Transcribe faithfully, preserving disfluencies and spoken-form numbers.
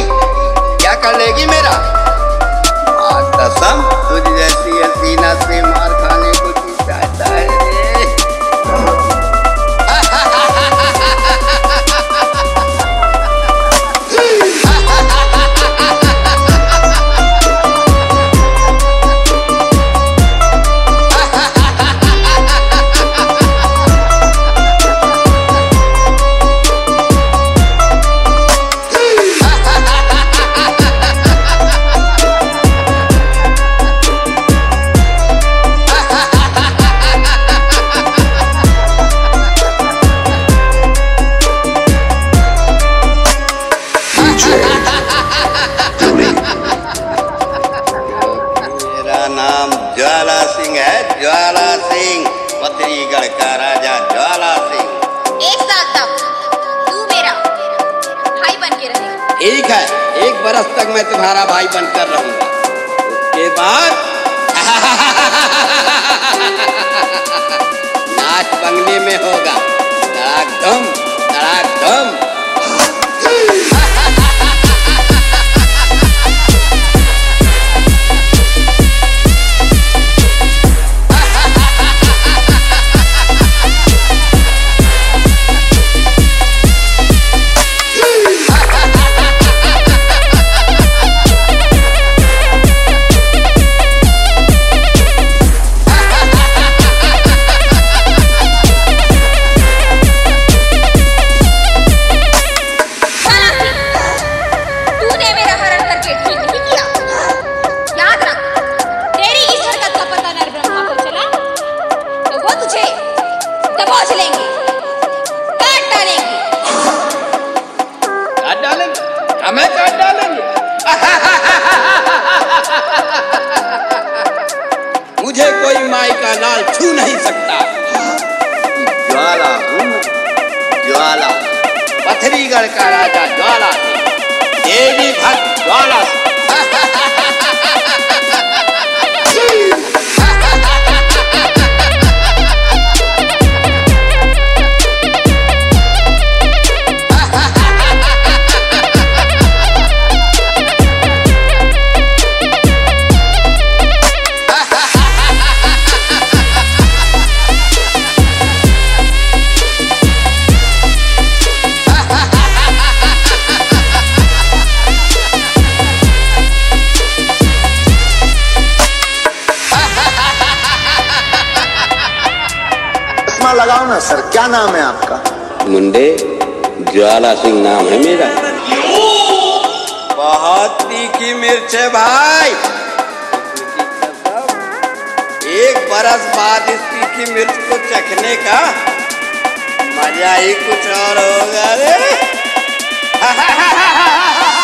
लेगी? क्या कर लेगी मेरा? कसम तुझ जैसी हसीना से मार खाने को जी चाहता है। मेरा नाम ज्वाला सिंह है, ज्वाला सिंह, पथरीगढ़ का राजा ज्वाला सिंह। एक साल तक तू मेरा भाई बन के रहेगा। ठीक है, एक बरस तक मैं तुम्हारा भाई बनकर रहूंगा। उसके बाद नाच बंगले में होगा। धड़ाक धम धड़ाक धम। हमें काट डालेंगे। मुझे कोई माई का लाल छू नहीं सकता। ज्वाला हूँ, ज्वाला, पथरीगढ़ का राजा ज्वाला, देवी भक्त ज्वाला। लगाओ ना सर, क्या नाम है आपका? मुंडे, ज्वाला सिंह नाम है मेरा। बहुत तीखी मिर्च है भाई। एक बरस बाद इस तीखी मिर्च को चखने का मजा ही कुछ और होगा रे।